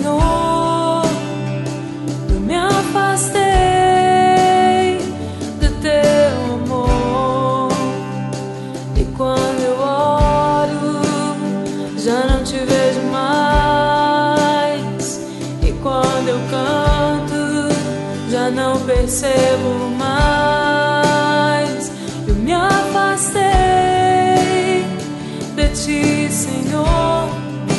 Senhor, eu me afastei do teu amor. E quando eu oro, já não te vejo mais. E quando eu canto, já não percebo mais. Eu me afastei de ti, Senhor.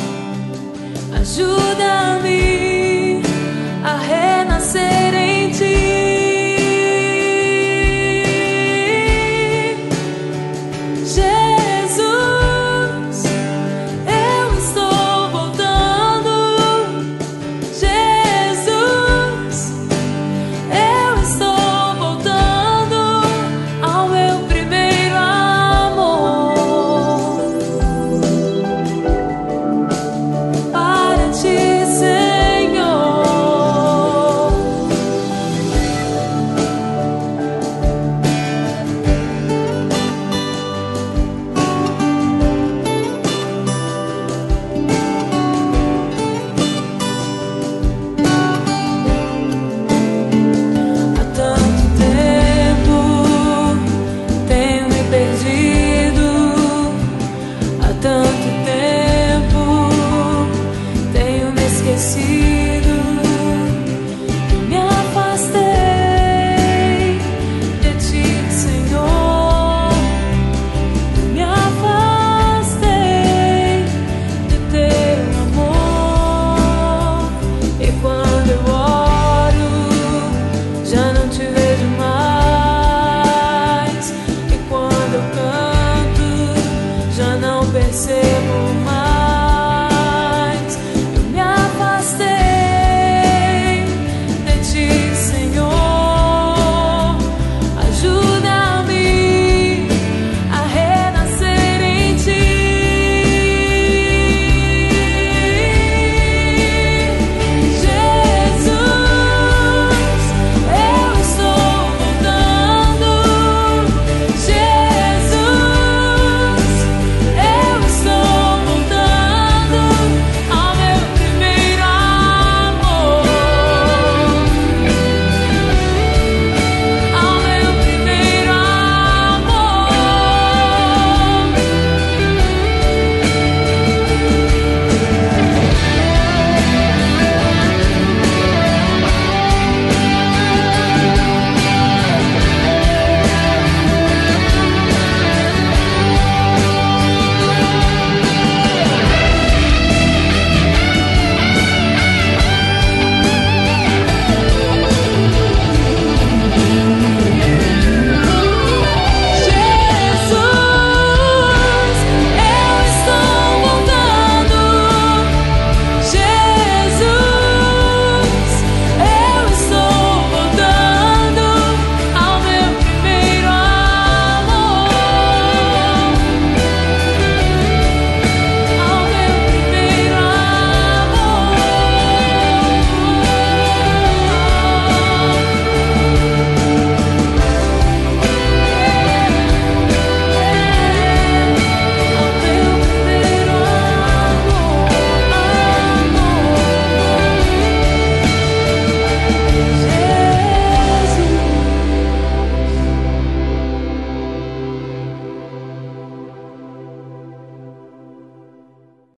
Ajuda-me a renascer em ti. Jesus, eu estou voltando. Jesus, eu estou voltando ao meu primeiro amor. Para ti, Senhor. Há tanto tempo tenho me perdido. Há tanto tempo tenho me esquecido.